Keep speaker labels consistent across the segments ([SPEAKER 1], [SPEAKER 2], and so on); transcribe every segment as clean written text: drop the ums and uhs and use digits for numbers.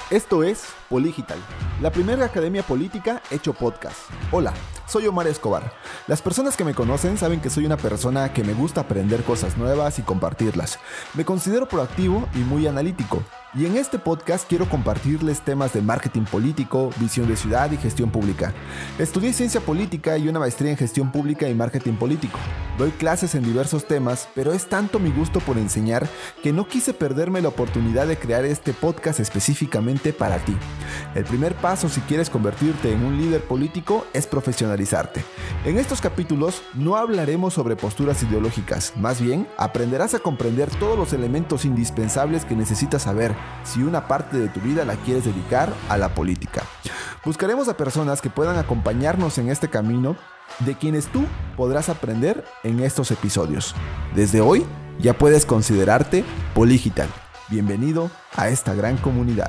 [SPEAKER 1] Esto es Poligital, la primera academia política hecho podcast. Hola, soy Omar Escobar. Las personas que me conocen saben que soy una persona que me gusta aprender cosas nuevas y compartirlas. Me considero proactivo y muy analítico. Y en este podcast quiero compartirles temas de marketing político, visión de ciudad y gestión pública. Estudié ciencia política y una maestría en gestión pública y marketing político. Doy clases en diversos temas, pero es tanto mi gusto por enseñar que no quise perderme la oportunidad de crear este podcast específicamente para ti. El primer paso si quieres convertirte en un líder político es profesionalizarte. En estos capítulos no hablaremos sobre posturas ideológicas, más bien aprenderás a comprender todos los elementos indispensables que necesitas saber si una parte de tu vida la quieres dedicar a la política. Buscaremos a personas que puedan acompañarnos en este camino, de quienes tú podrás aprender en estos episodios. Desde hoy ya puedes considerarte Poligital. Bienvenido a esta gran comunidad.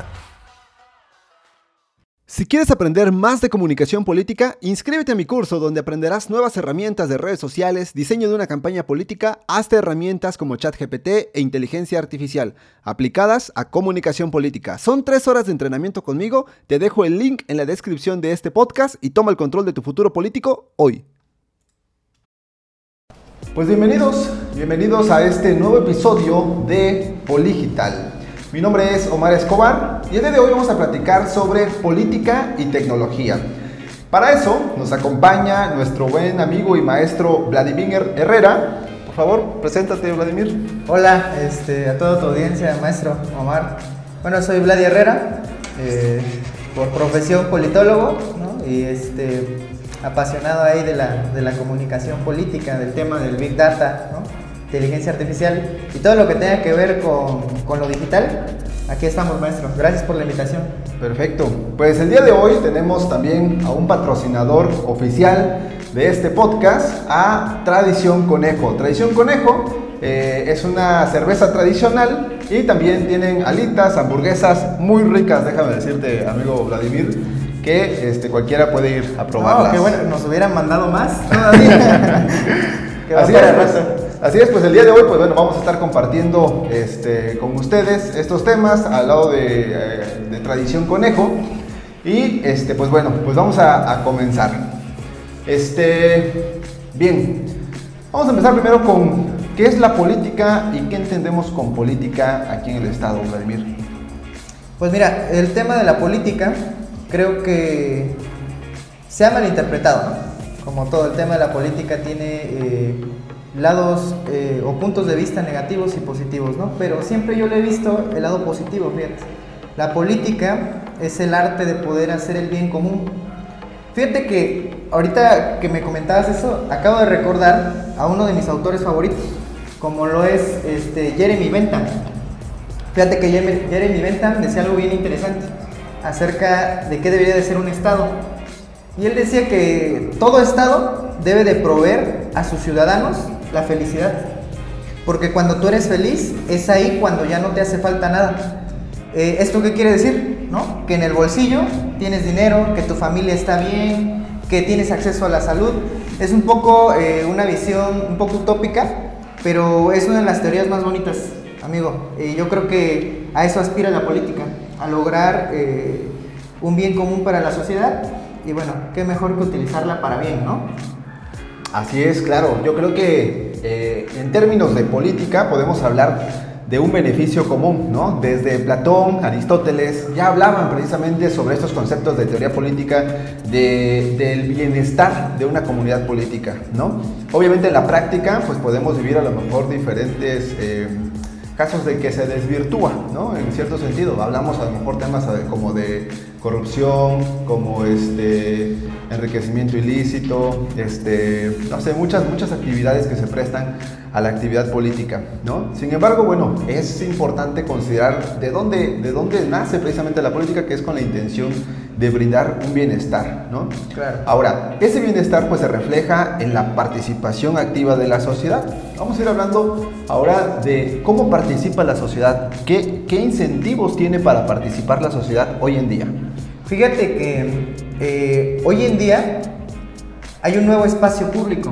[SPEAKER 1] Si quieres aprender más de comunicación política, inscríbete a mi curso donde aprenderás nuevas herramientas de redes sociales, diseño de una campaña política, hasta herramientas como ChatGPT e inteligencia artificial, aplicadas a comunicación política. Son 3 horas de entrenamiento conmigo, te dejo el link en la descripción de este podcast y toma el control de tu futuro político hoy. Pues bienvenidos a este nuevo episodio de Poligital. Mi nombre es Omar Escobar y el día de hoy vamos a platicar sobre política y tecnología. Para eso nos acompaña nuestro buen amigo y maestro Vladimir Herrera. Por favor, preséntate, Vladimir.
[SPEAKER 2] Hola a toda tu audiencia, maestro Omar. Bueno, soy Vladi Herrera, por profesión politólogo, ¿no? Y apasionado ahí de la comunicación política, del tema del Big Data, ¿no? Inteligencia artificial y todo lo que tenga que ver con lo digital. Aquí estamos, maestro. Gracias por la invitación.
[SPEAKER 1] Perfecto. Pues el día de hoy tenemos también a un patrocinador oficial de este podcast, a Tradición Conejo. Tradición Conejo es una cerveza tradicional y también tienen alitas, hamburguesas muy ricas. Déjame decirte, amigo Vladimir, que cualquiera puede ir a probarlas.
[SPEAKER 2] Qué bueno, nos hubieran mandado más todavía.
[SPEAKER 1] Así es, pues el día de hoy vamos a estar compartiendo con ustedes estos temas al lado de Tradición Conejo. Y pues vamos a comenzar. Bien, vamos a empezar primero con qué es la política y qué entendemos con política aquí en el estado, Vladimir.
[SPEAKER 2] Pues mira, el tema de la política creo que se ha malinterpretado, ¿no? Como todo el tema de la política tiene lados o puntos de vista negativos y positivos, ¿no? Pero siempre yo le he visto el lado positivo, fíjate. La política es el arte de poder hacer el bien común. Fíjate que ahorita que me comentabas eso, acabo de recordar a uno de mis autores favoritos, como lo es Jeremy Bentham. Fíjate que Jeremy Bentham decía algo bien interesante acerca de qué debería de ser un Estado. Y él decía que todo Estado debe de proveer a sus ciudadanos la felicidad. Porque cuando tú eres feliz, es ahí cuando ya no te hace falta nada. ¿Esto qué quiere decir? ¿No? Que en el bolsillo tienes dinero, que tu familia está bien, que tienes acceso a la salud. Es un poco una visión un poco utópica, pero es una de las teorías más bonitas, amigo. Yo creo que a eso aspira la política, a lograr un bien común para la sociedad. Y bueno, qué mejor que utilizarla para bien, ¿no?
[SPEAKER 1] Así es, claro. Yo creo que en términos de política podemos hablar de un beneficio común, ¿no? Desde Platón, Aristóteles, ya hablaban precisamente sobre estos conceptos de teoría política, del bienestar de una comunidad política, ¿no? Obviamente en la práctica, pues podemos vivir a lo mejor diferentes casos de que se desvirtúa, ¿no? En cierto sentido, hablamos a lo mejor temas como de corrupción, como enriquecimiento ilícito, no sé, muchas actividades que se prestan a la actividad política, ¿no? Sin embargo, es importante considerar de dónde nace precisamente la política, que es con la intención de brindar un bienestar, ¿no?
[SPEAKER 2] Claro.
[SPEAKER 1] Ahora, ese bienestar pues se refleja en la participación activa de la sociedad. Vamos a ir hablando ahora de cómo participa la sociedad, qué incentivos tiene para participar la sociedad hoy en día.
[SPEAKER 2] Fíjate que hoy en día hay un nuevo espacio público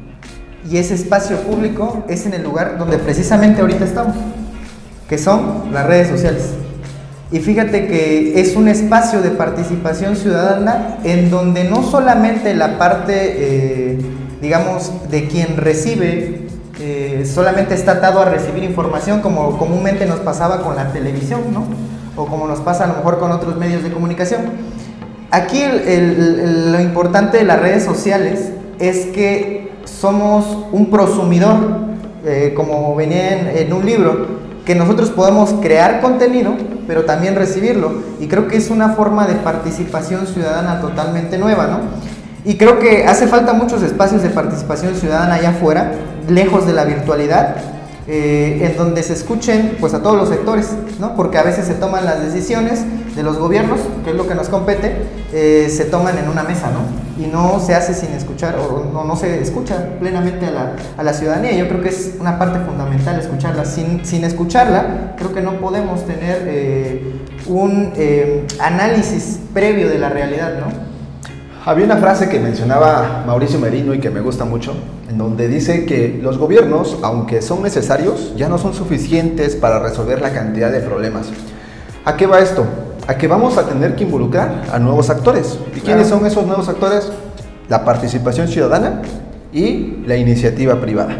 [SPEAKER 2] y ese espacio público es en el lugar donde precisamente ahorita estamos, que son las redes sociales. Y fíjate que es un espacio de participación ciudadana en donde no solamente la parte, digamos, de quien recibe, solamente está atado a recibir información como comúnmente nos pasaba con la televisión, ¿no? O como nos pasa a lo mejor con otros medios de comunicación. Aquí lo importante de las redes sociales es que somos un prosumidor, como venía en un libro, que nosotros podemos crear contenido, pero también recibirlo. Y creo que es una forma de participación ciudadana totalmente nueva, ¿no? Y creo que hace falta muchos espacios de participación ciudadana allá afuera, lejos de la virtualidad, en donde se escuchen pues a todos los sectores, ¿no? Porque a veces se toman las decisiones de los gobiernos, que es lo que nos compete, se toman en una mesa, ¿no? Y no se hace sin escuchar, o no se escucha plenamente a la ciudadanía. Yo creo que es una parte fundamental escucharla. Sin escucharla, creo que no podemos tener un análisis previo de la realidad, ¿no?
[SPEAKER 1] Había una frase que mencionaba Mauricio Merino y que me gusta mucho, en donde dice que los gobiernos, aunque son necesarios, ya no son suficientes para resolver la cantidad de problemas. ¿A qué va esto? A que vamos a tener que involucrar a nuevos actores. ¿Y quiénes son esos nuevos actores? La participación ciudadana y la iniciativa privada.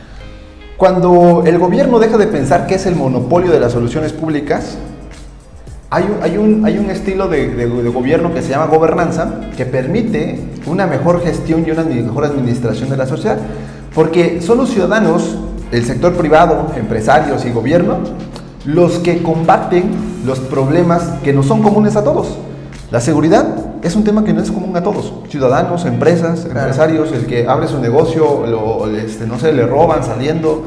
[SPEAKER 1] Cuando el gobierno deja de pensar que es el monopolio de las soluciones públicas, hay un estilo de gobierno que se llama gobernanza, que permite una mejor gestión y una mejor administración de la sociedad, porque son los ciudadanos, el sector privado, empresarios y gobierno, los que combaten los problemas que no son comunes a todos. La seguridad es un tema que no es común a todos, ciudadanos, empresas, empresarios, el que abre su negocio, no sé, le roban saliendo,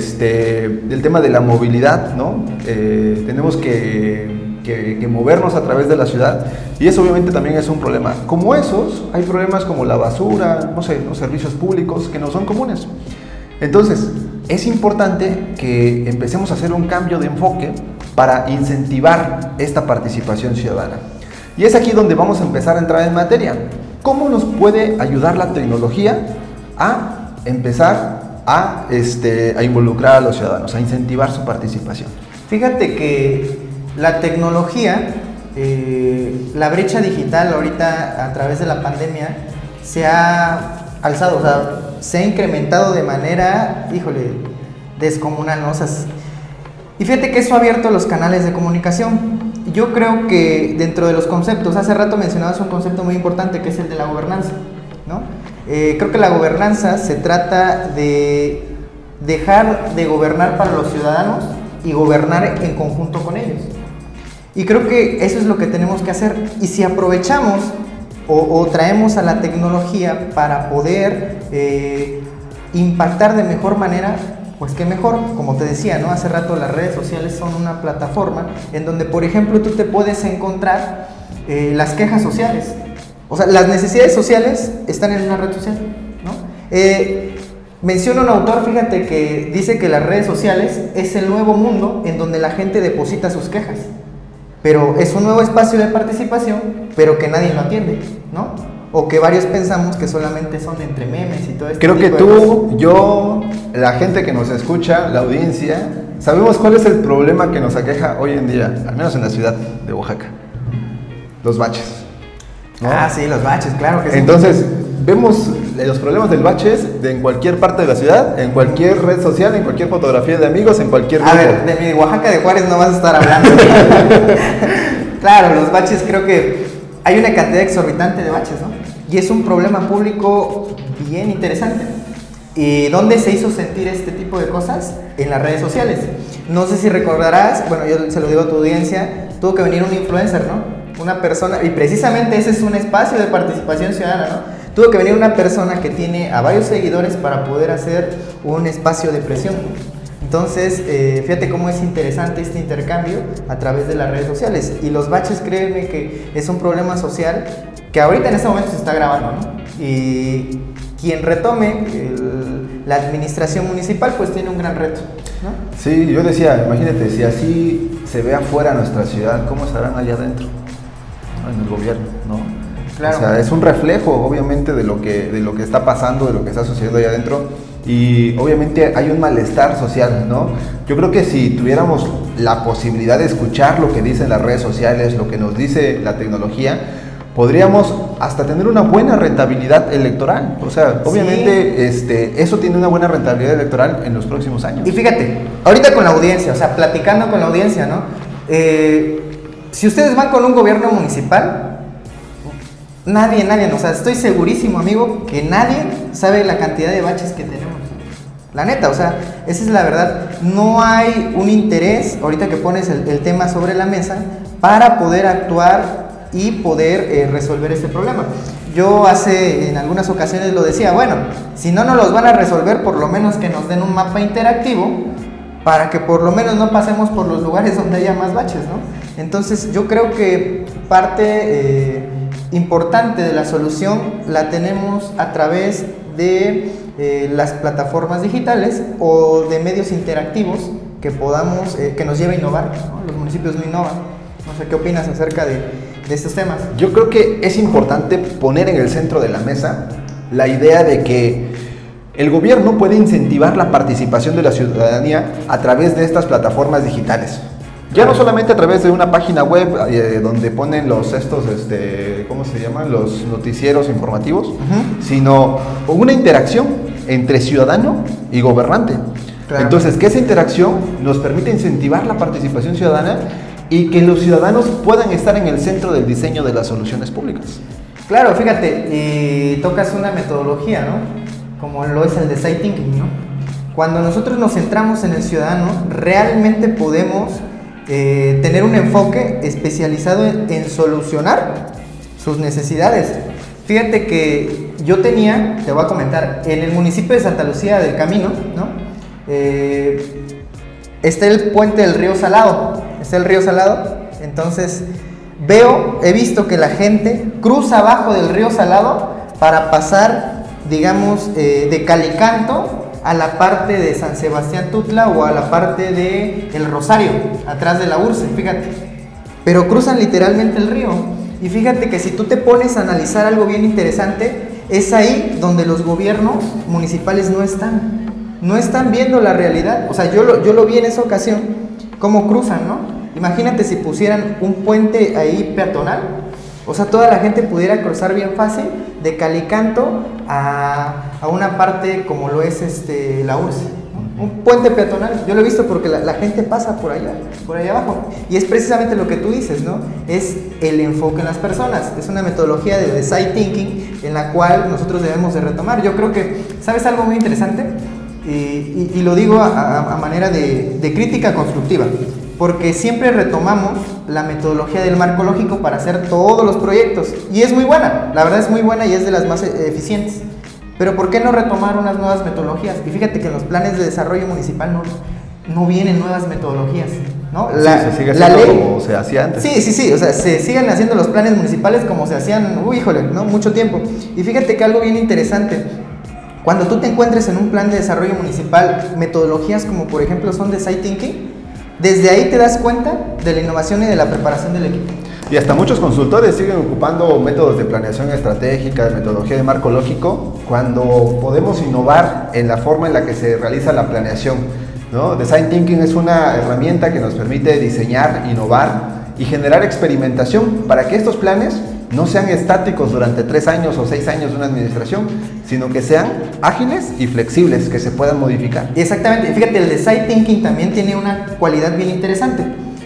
[SPEAKER 1] el tema de la movilidad, ¿no? Tenemos que movernos a través de la ciudad, y eso obviamente también es un problema. Como esos, hay problemas como la basura, no sé, los servicios públicos que no son comunes. Entonces, es importante que empecemos a hacer un cambio de enfoque para incentivar esta participación ciudadana. Y es aquí donde vamos a empezar a entrar en materia. ¿Cómo nos puede ayudar la tecnología a empezar a involucrar a los ciudadanos, a incentivar su participación?
[SPEAKER 2] Fíjate que la tecnología, la brecha digital ahorita a través de la pandemia se ha alzado, o sea, se ha incrementado de manera, descomunal, ¿no? O sea, y fíjate que eso ha abierto los canales de comunicación. Yo creo que dentro de los conceptos, hace rato mencionabas un concepto muy importante que es el de la gobernanza, ¿no? Creo que la gobernanza se trata de dejar de gobernar para los ciudadanos y gobernar en conjunto con ellos. Y creo que eso es lo que tenemos que hacer. Y si aprovechamos o traemos a la tecnología para poder impactar de mejor manera, pues qué mejor. Como te decía, ¿no? Hace rato las redes sociales son una plataforma en donde, por ejemplo, tú te puedes encontrar las quejas sociales. O sea, las necesidades sociales están en una red social, ¿no? Menciona un autor, fíjate, que dice que las redes sociales es el nuevo mundo en donde la gente deposita sus quejas. Pero es un nuevo espacio de participación, pero que nadie lo atiende, ¿no? O que varios pensamos que solamente son entre memes y todo esto.
[SPEAKER 1] Creo que tú, yo, la gente que nos escucha, la audiencia, sabemos cuál es el problema que nos aqueja hoy en día, al menos en la ciudad de Oaxaca: los baches, ¿no?
[SPEAKER 2] Ah, sí, los baches, claro que sí.
[SPEAKER 1] Entonces, vemos los problemas del baches en cualquier parte de la ciudad, en cualquier red social, en cualquier fotografía de amigos, en cualquier grupo.
[SPEAKER 2] A ver, de mi Oaxaca de Juárez no vas a estar hablando. Claro, los baches, creo que hay una cantidad exorbitante de baches, ¿no? Y es un problema público bien interesante. ¿Y dónde se hizo sentir este tipo de cosas? En las redes sociales. No sé si recordarás, bueno, yo se lo digo a tu audiencia, tuvo que venir un influencer, ¿no? Una persona, y precisamente ese es un espacio de participación ciudadana, ¿no? Tuvo que venir una persona que tiene a varios seguidores para poder hacer un espacio de presión. Entonces, fíjate cómo es interesante este intercambio a través de las redes sociales. Y los baches, créeme que es un problema social que ahorita en este momento se está grabando, ¿no? Y quien retome la administración municipal, pues tiene un gran reto, ¿no?
[SPEAKER 1] Sí, yo decía, imagínate, si así se ve afuera nuestra ciudad, ¿cómo estarán allá adentro? En el gobierno, ¿no? Claro. O sea, es un reflejo, obviamente, de lo que está pasando, de lo que está sucediendo allá adentro. Y obviamente hay un malestar social, ¿no? Yo creo que si tuviéramos la posibilidad de escuchar lo que dicen las redes sociales, lo que nos dice la tecnología, podríamos hasta tener una buena rentabilidad electoral. O sea, obviamente eso tiene una buena rentabilidad electoral en los próximos años.
[SPEAKER 2] Y fíjate, ahorita con la audiencia, o sea, platicando con la audiencia, ¿no? Si ustedes van con un gobierno municipal, nadie, o sea, estoy segurísimo, amigo, que nadie sabe la cantidad de baches que tenemos. La neta, o sea, esa es la verdad. No hay un interés, ahorita que pones el tema sobre la mesa, para poder actuar y poder resolver este problema. Yo en algunas ocasiones lo decía, bueno, si no nos los van a resolver, por lo menos que nos den un mapa interactivo para que por lo menos no pasemos por los lugares donde haya más baches, ¿no? Entonces yo creo que parte importante de la solución la tenemos a través de las plataformas digitales o de medios interactivos que podamos, que nos lleve a innovar, ¿no? Los municipios no innovan. No sé, ¿qué opinas acerca de estos temas?
[SPEAKER 1] Yo creo que es importante poner en el centro de la mesa la idea de que el gobierno puede incentivar la participación de la ciudadanía a través de estas plataformas digitales. Ya no solamente a través de una página web donde ponen ¿cómo se llaman? Los noticieros informativos, sino una interacción entre ciudadano y gobernante. Claro. Entonces, que esa interacción nos permite incentivar la participación ciudadana y que los ciudadanos puedan estar en el centro del diseño de las soluciones públicas.
[SPEAKER 2] Claro, fíjate, tocas una metodología, ¿no? Como lo es el design thinking, ¿no? Cuando nosotros nos centramos en el ciudadano, realmente podemos tener un enfoque especializado en solucionar sus necesidades. Fíjate que yo te voy a comentar, en el municipio de Santa Lucía del Camino, ¿no? Está el puente del río Salado, entonces he visto que la gente cruza abajo del río Salado para pasar, digamos, de Calicanto a la parte de San Sebastián Tutla o a la parte de El Rosario, atrás de la URSSE, fíjate. Pero cruzan literalmente el río. Y fíjate que si tú te pones a analizar algo bien interesante, es ahí donde los gobiernos municipales no están viendo la realidad. O sea, yo lo vi en esa ocasión, cómo cruzan, ¿no? Imagínate si pusieran un puente ahí peatonal, o sea, toda la gente pudiera cruzar bien fácil de Calicanto a una parte como lo es la URSSE, ¿no? Un puente peatonal, yo lo he visto porque la gente pasa por allá abajo. Y es precisamente lo que tú dices, ¿no? Es el enfoque en las personas, es una metodología de design thinking en la cual nosotros debemos de retomar. Yo creo que, ¿sabes algo muy interesante? Y lo digo a manera de crítica constructiva, porque siempre retomamos la metodología del marco lógico para hacer todos los proyectos, y es muy buena, la verdad es muy buena y es de las más eficientes, pero ¿por qué no retomar unas nuevas metodologías? Y fíjate que en los planes de desarrollo municipal no vienen nuevas metodologías, ¿no?
[SPEAKER 1] Se sigue haciendo como se hacía antes.
[SPEAKER 2] Sí, o sea, se siguen haciendo los planes municipales como se hacían, ¿no? Mucho tiempo. Y fíjate que algo bien interesante, cuando tú te encuentres en un plan de desarrollo municipal metodologías como por ejemplo son design thinking, desde ahí te das cuenta de la innovación y de la preparación del equipo.
[SPEAKER 1] Y hasta muchos consultores siguen ocupando métodos de planeación estratégica, de metodología de marco lógico, cuando podemos innovar en la forma en la que se realiza la planeación, ¿no? Design Thinking es una herramienta que nos permite diseñar, innovar y generar experimentación para que estos planes no sean estáticos durante 3 años o 6 años de una administración, sino que sean ágiles y flexibles, que se puedan modificar.
[SPEAKER 2] Exactamente, fíjate, el Design Thinking también tiene una cualidad bien interesante.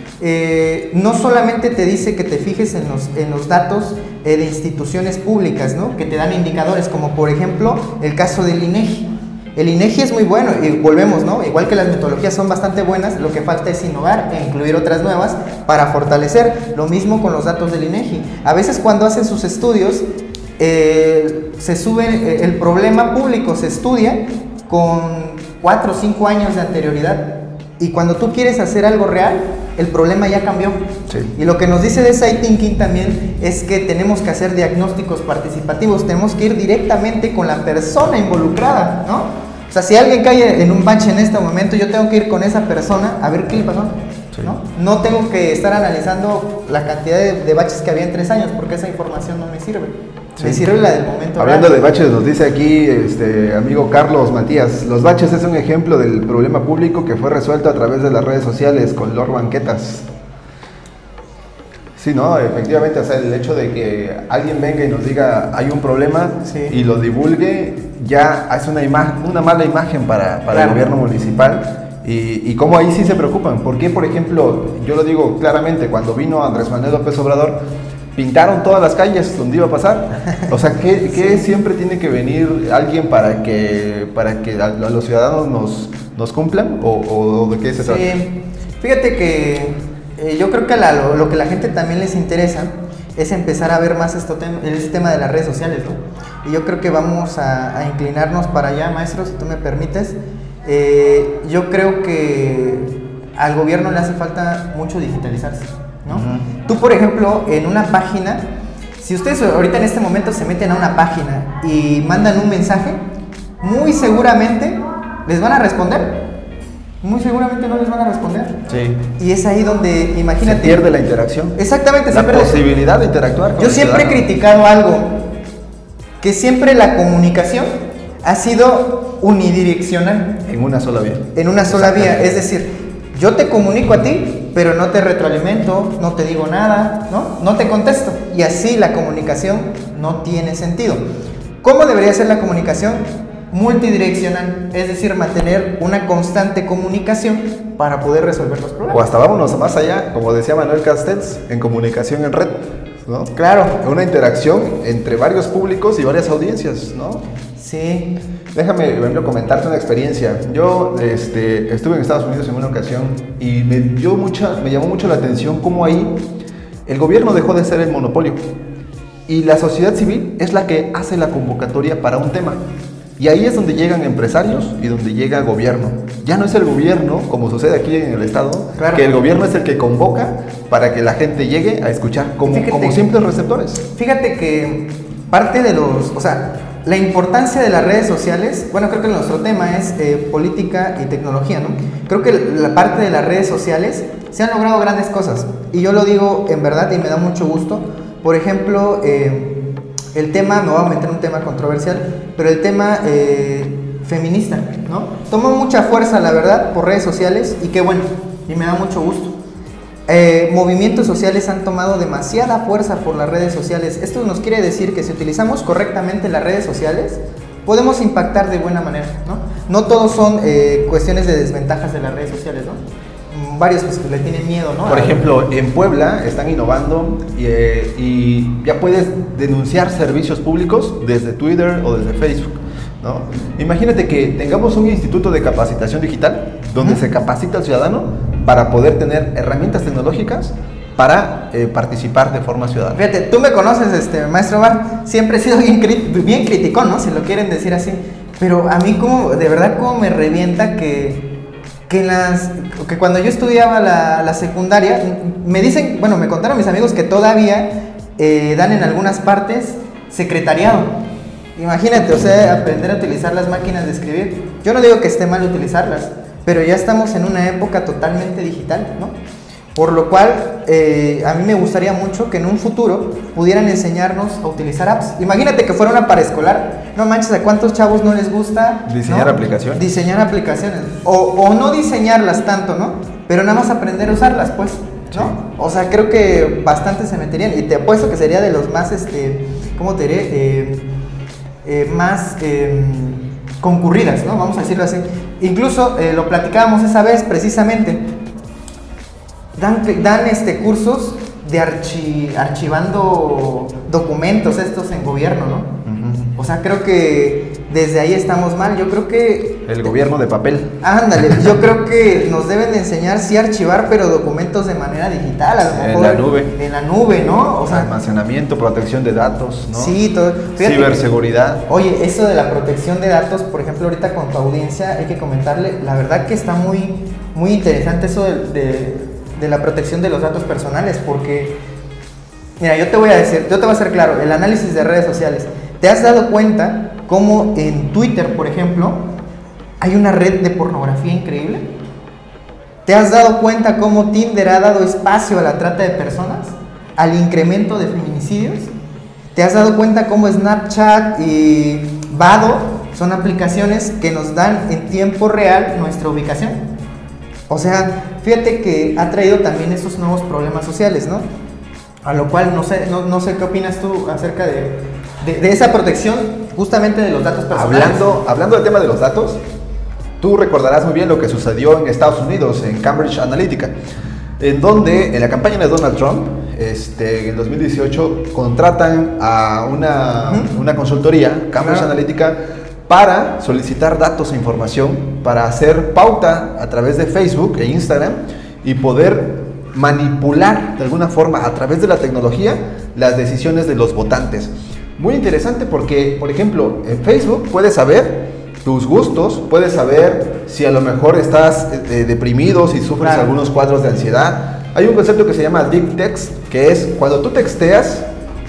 [SPEAKER 2] No solamente te dice que te fijes en los datos de instituciones públicas, ¿no? Que te dan indicadores, como por ejemplo el caso del INEGI. El INEGI es muy bueno y volvemos, ¿no? Igual que las metodologías son bastante buenas, lo que falta es innovar e incluir otras nuevas para fortalecer. Lo mismo con los datos del INEGI. A veces cuando hacen sus estudios, se sube el problema público, se estudia con 4 o 5 años de anterioridad. Y cuando tú quieres hacer algo real, el problema ya cambió.
[SPEAKER 1] Sí.
[SPEAKER 2] Y lo que nos dice Design Thinking también es que tenemos que hacer diagnósticos participativos, tenemos que ir directamente con la persona involucrada, ¿no? O sea, si alguien cae en un bache en este momento, yo tengo que ir con esa persona a ver qué le pasó,
[SPEAKER 1] sí,
[SPEAKER 2] ¿no? No tengo que estar analizando la cantidad de baches que había en 3 años, porque esa información no me sirve. Sí. Le sirve la del momento.
[SPEAKER 1] Hablando de baches, nos dice aquí amigo Carlos Matías, los baches es un ejemplo del problema público que fue resuelto a través de las redes sociales con Lord Banquetas. Sí, no, efectivamente, o sea, el hecho de que alguien venga y nos diga hay un problema y lo divulgue, ya es una mala imagen para el gobierno municipal. Y cómo ahí sí se preocupan. Porque, por ejemplo, yo lo digo claramente, cuando vino Andrés Manuel López Obrador, pintaron todas las calles donde iba a pasar. O sea, ¿qué siempre tiene que venir alguien para que los ciudadanos nos cumplan? ¿O de qué se trata?
[SPEAKER 2] Fíjate que yo creo que lo que a la gente también les interesa es empezar a ver más el tema de las redes sociales, ¿no? Y yo creo que vamos a inclinarnos para allá, maestro, si tú me permites. Yo creo que al gobierno le hace falta mucho digitalizarse, ¿no? Tú, por ejemplo, en una página, si ustedes ahorita en este momento se meten a una página y mandan un mensaje, muy seguramente les van a responder. Muy seguramente no les van a responder. Sí. Y es ahí donde, imagínate,
[SPEAKER 1] se pierde la interacción.
[SPEAKER 2] Exactamente.
[SPEAKER 1] La posibilidad de interactuar con
[SPEAKER 2] Yo siempre he criticado algo, que siempre la comunicación ha sido unidireccional.
[SPEAKER 1] En una sola vía.
[SPEAKER 2] En una sola vía, es decir, yo te comunico a ti, pero no te retroalimento, no te digo nada, no te contesto. Y así la comunicación no tiene sentido. ¿Cómo debería ser la comunicación? Multidireccional, es decir, mantener una constante comunicación para poder resolver los problemas.
[SPEAKER 1] O hasta vámonos más allá, como decía Manuel Castells, en comunicación en red, ¿no?
[SPEAKER 2] Claro.
[SPEAKER 1] Una interacción entre varios públicos y varias audiencias, ¿no?
[SPEAKER 2] Sí.
[SPEAKER 1] Déjame, Emilio, comentarte una experiencia. Yo estuve en Estados Unidos en una ocasión y me llamó mucho la atención cómo ahí el gobierno dejó de ser el monopolio y la sociedad civil es la que hace la convocatoria para un tema. Y ahí es donde llegan empresarios y donde llega gobierno. Ya no es el gobierno, como sucede aquí en el estado, claro, que el gobierno es el que convoca para que la gente llegue a escuchar como simples receptores.
[SPEAKER 2] Fíjate que parte de la importancia de las redes sociales, bueno, creo que nuestro tema es política y tecnología, ¿no? Creo que la parte de las redes sociales se han logrado grandes cosas. Y yo lo digo en verdad y me da mucho gusto. Por ejemplo, el tema, me voy a meter en un tema controversial, pero el tema feminista, ¿no? Tomó mucha fuerza, la verdad, por redes sociales y qué bueno, y me da mucho gusto. Movimientos sociales han tomado demasiada fuerza por las redes sociales. Esto nos quiere decir que si utilizamos correctamente las redes sociales, podemos impactar de buena manera, ¿no? No todos son cuestiones de desventajas de las redes sociales, ¿no? Varios pues le tienen miedo, ¿no?
[SPEAKER 1] Por ejemplo, en Puebla están innovando y ya puedes denunciar servicios públicos desde Twitter o desde Facebook, ¿no? Imagínate que tengamos un instituto de capacitación digital donde se capacita al ciudadano para poder tener herramientas tecnológicas para participar de forma ciudadana.
[SPEAKER 2] Fíjate, tú me conoces, maestro Bar, siempre he sido bien criticón, ¿no? Si lo quieren decir así, pero a mí de verdad como me revienta que cuando yo estudiaba la secundaria, me contaron mis amigos que todavía dan en algunas partes secretariado. Imagínate, o sea, aprender a utilizar las máquinas de escribir. Yo no digo que esté mal utilizarlas, pero ya estamos en una época totalmente digital, ¿no? Por lo cual, a mí me gustaría mucho que en un futuro pudieran enseñarnos a utilizar apps. Imagínate que fuera una para escolar. No manches, ¿a cuántos chavos no les gusta
[SPEAKER 1] diseñar aplicaciones?
[SPEAKER 2] Diseñar aplicaciones. O no diseñarlas tanto, ¿no? Pero nada más aprender a usarlas, pues, ¿no? Sí. O sea, creo que bastante se meterían. Y te apuesto que sería de los más, ¿cómo te diré? Más concurridas, ¿no? Vamos a decirlo así. Incluso lo platicábamos esa vez, precisamente. Dan cursos de archivando documentos estos en gobierno, ¿no? Uh-huh. O sea, creo que desde ahí estamos mal. Yo creo que...
[SPEAKER 1] El gobierno de papel.
[SPEAKER 2] Ándale, yo creo que nos deben de enseñar sí archivar, pero documentos de manera digital, a lo mejor.
[SPEAKER 1] En la nube.
[SPEAKER 2] En la nube, ¿no?
[SPEAKER 1] O sea, almacenamiento, protección de datos, ¿no?
[SPEAKER 2] Sí, todo. Fíjate,
[SPEAKER 1] ciberseguridad.
[SPEAKER 2] Oye, eso de la protección de datos, por ejemplo, ahorita con tu audiencia hay que comentarle, la verdad que está muy, muy interesante eso de la protección de los datos personales, porque mira, yo te voy a hacer claro, el análisis de redes sociales. ¿Te has dado cuenta cómo en Twitter, por ejemplo, hay una red de pornografía increíble? ¿Te has dado cuenta cómo Tinder ha dado espacio a la trata de personas, al incremento de feminicidios? ¿Te has dado cuenta cómo Snapchat y Vado son aplicaciones que nos dan en tiempo real nuestra ubicación? O sea, fíjate que ha traído también esos nuevos problemas sociales, ¿no? A lo cual no sé qué opinas tú acerca de esa protección justamente de los datos personales.
[SPEAKER 1] Hablando del tema de los datos, tú recordarás muy bien lo que sucedió en Estados Unidos, en Cambridge Analytica, en donde en la campaña de Donald Trump, en 2018, contratan a una consultoría, Cambridge Analytica, para solicitar datos e información, para hacer pauta a través de Facebook e Instagram y poder manipular de alguna forma a través de la tecnología las decisiones de los votantes. Muy interesante porque, por ejemplo, en Facebook puedes saber tus gustos, puedes saber si a lo mejor estás deprimido, si sufres algunos cuadros de ansiedad. Hay un concepto que se llama deep text, que es cuando tú texteas,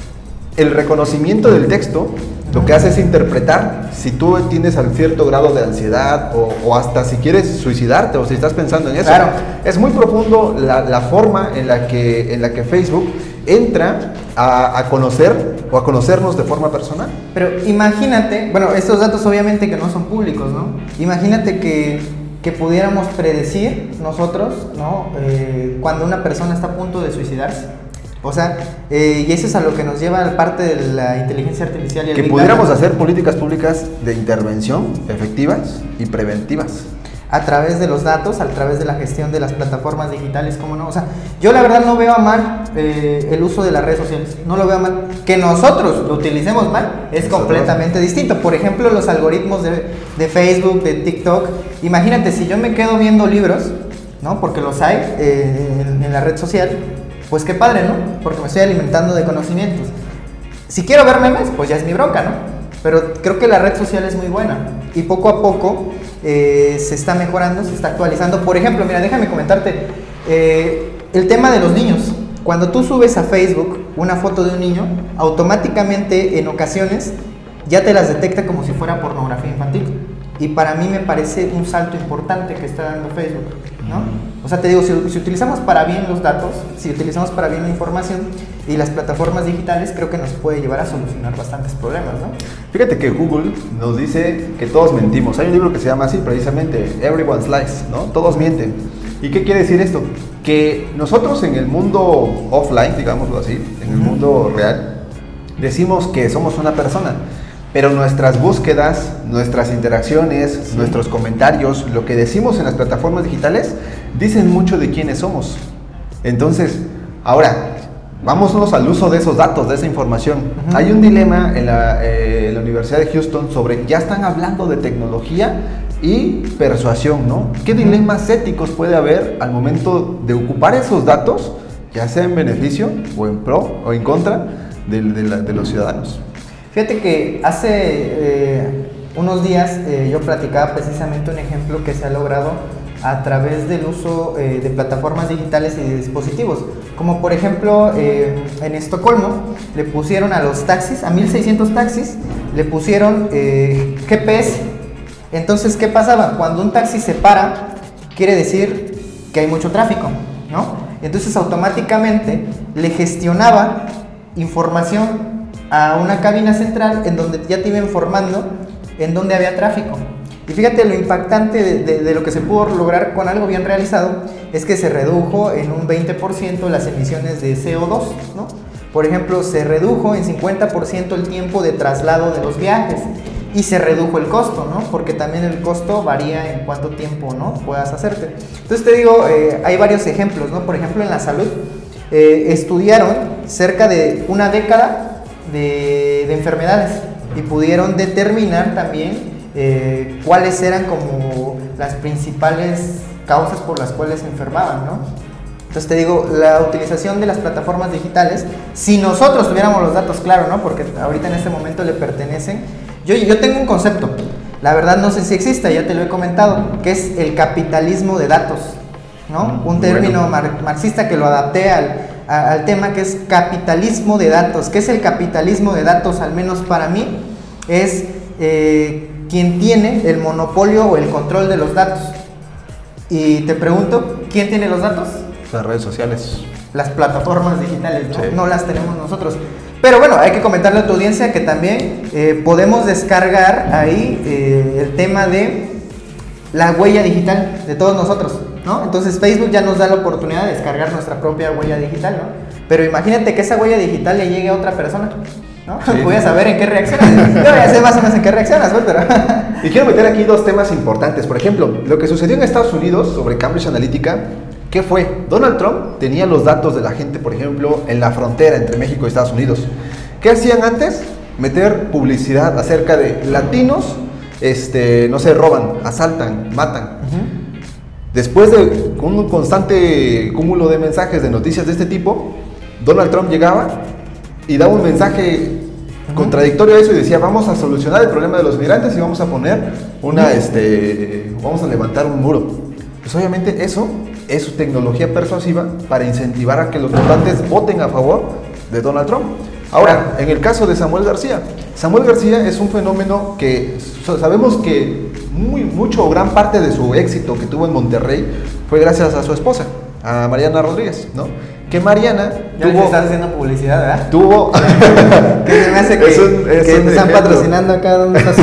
[SPEAKER 1] el reconocimiento del texto lo que hace es interpretar si tú tienes cierto grado de ansiedad o hasta si quieres suicidarte o si estás pensando en eso.
[SPEAKER 2] Claro.
[SPEAKER 1] Es muy profundo la forma en la que Facebook entra a conocer o a conocernos de forma personal.
[SPEAKER 2] Pero imagínate, bueno, estos datos obviamente que no son públicos, ¿no? Imagínate que pudiéramos predecir nosotros, ¿no? Cuando una persona está a punto de suicidarse. O sea, y eso es a lo que nos lleva a parte de la inteligencia artificial y el
[SPEAKER 1] que
[SPEAKER 2] Big
[SPEAKER 1] pudiéramos
[SPEAKER 2] Data.
[SPEAKER 1] hacer políticas públicas de intervención efectivas y preventivas.
[SPEAKER 2] A través de los datos, a través de la gestión de las plataformas digitales, ¿cómo no? O sea, yo la verdad no veo a mal el uso de las redes sociales, no lo veo a mal. Que nosotros lo utilicemos mal es completamente distinto. Por ejemplo, los algoritmos de Facebook, de TikTok. Imagínate, si yo me quedo viendo libros, ¿no? Porque los hay en la red social, pues qué padre, ¿no? Porque me estoy alimentando de conocimientos. Si quiero ver memes, pues ya es mi bronca, ¿no? Pero creo que la red social es muy buena y poco a poco se está mejorando, se está actualizando. Por ejemplo, mira, déjame comentarte el tema de los niños. Cuando tú subes a Facebook una foto de un niño, automáticamente en ocasiones ya te las detecta como si fuera pornografía infantil. Y para mí me parece un salto importante que está dando Facebook, ¿no? O sea, te digo, si utilizamos para bien los datos, si utilizamos para bien la información y las plataformas digitales, creo que nos puede llevar a solucionar bastantes problemas, ¿no?
[SPEAKER 1] Fíjate que Google nos dice que todos mentimos. Hay un libro que se llama así, precisamente, Everyone's Lies, ¿no? Todos mienten. ¿Y qué quiere decir esto? Que nosotros en el mundo offline, digámoslo así, en el mundo real, decimos que somos una persona. Pero nuestras búsquedas, nuestras interacciones, nuestros comentarios, lo que decimos en las plataformas digitales, dicen mucho de quiénes somos. Entonces, ahora, vámonos al uso de esos datos, de esa información. Hay un dilema en la Universidad de Houston sobre, ya están hablando de tecnología y persuasión, ¿no? ¿Qué dilemas éticos puede haber al momento de ocupar esos datos, ya sea en beneficio o en pro o en contra de los ciudadanos?
[SPEAKER 2] Fíjate que hace unos días yo platicaba precisamente un ejemplo que se ha logrado a través del uso de plataformas digitales y de dispositivos. Como por ejemplo en Estocolmo le pusieron a los taxis, a 1600 taxis, le pusieron GPS. Entonces, ¿qué pasaba? Cuando un taxi se para, quiere decir que hay mucho tráfico, ¿no? Entonces automáticamente le gestionaba información a una cabina central en donde ya te iba informando en donde había tráfico. Y fíjate lo impactante de lo que se pudo lograr con algo bien realizado, es que se redujo en un 20% las emisiones de CO2, ¿no? Por ejemplo, se redujo en 50% el tiempo de traslado de los viajes y se redujo el costo, ¿no? Porque también el costo varía en cuánto tiempo, ¿no? puedas hacerte. Entonces te digo, hay varios ejemplos, ¿no? Por ejemplo, en la salud, estudiaron cerca de una década de enfermedades y pudieron determinar también cuáles eran como las principales causas por las cuales se enfermaban, ¿no? Entonces te digo, la utilización de las plataformas digitales, si nosotros tuviéramos los datos, claro, ¿no? Porque ahorita en este momento le pertenecen. Yo tengo un concepto, la verdad no sé si exista, ya te lo he comentado, que es el capitalismo de datos, ¿no? Un término marxista que lo adapté al tema, que es capitalismo de datos. ¿Qué es el capitalismo de datos? Al menos para mí es quien tiene el monopolio o el control de los datos. Y te pregunto, ¿quién tiene los datos?
[SPEAKER 1] Las redes sociales.
[SPEAKER 2] Las plataformas digitales, ¿no? No las tenemos nosotros. Pero bueno, hay que comentarle a tu audiencia que también podemos descargar ahí el tema de la huella digital de todos nosotros, ¿no? Entonces Facebook ya nos da la oportunidad de descargar nuestra propia huella digital, ¿no? Pero imagínate que esa huella digital le llegue a otra persona, ¿no? Sí. Voy a saber en qué reaccionas. Yo ya sé más o menos en qué reaccionas, pues, pero...
[SPEAKER 1] Y quiero meter aquí dos temas importantes. Por ejemplo, lo que sucedió en Estados Unidos sobre Cambridge Analytica. ¿Qué fue? Donald Trump tenía los datos de la gente, por ejemplo, en la frontera entre México y Estados Unidos. ¿Qué hacían antes? Meter publicidad acerca de latinos, no sé, roban, asaltan, matan. Después de un constante cúmulo de mensajes, de noticias de este tipo, Donald Trump llegaba y daba un mensaje contradictorio a eso y decía, vamos a solucionar el problema de los migrantes y vamos a poner vamos a levantar un muro. Pues obviamente eso es su tecnología persuasiva para incentivar a que los votantes voten a favor de Donald Trump. Ahora, en el caso de Samuel García es un fenómeno que sabemos que mucho o gran parte de su éxito que tuvo en Monterrey fue gracias a su esposa, a Mariana Rodríguez, ¿no? Que Mariana
[SPEAKER 2] ya tuvo... estás haciendo publicidad, ¿verdad?
[SPEAKER 1] Tuvo...
[SPEAKER 2] que se me hace que te están patrocinando acá donde está su...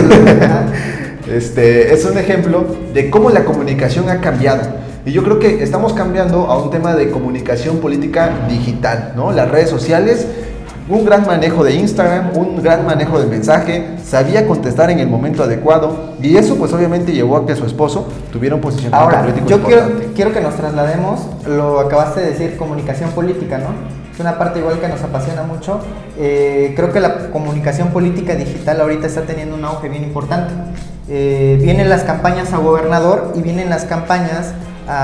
[SPEAKER 1] Es un ejemplo de cómo la comunicación ha cambiado. Y yo creo que estamos cambiando a un tema de comunicación política digital, ¿no? Las redes sociales, un gran manejo de Instagram, un gran manejo del mensaje, sabía contestar en el momento adecuado y eso pues obviamente llevó a que su esposo tuviera un posicionamiento político importante.
[SPEAKER 2] Yo quiero que nos traslademos, lo acabaste de decir, comunicación política, ¿no? Es una parte igual que nos apasiona mucho. Creo que la comunicación política digital ahorita está teniendo un auge bien importante. Vienen las campañas a gobernador y vienen las campañas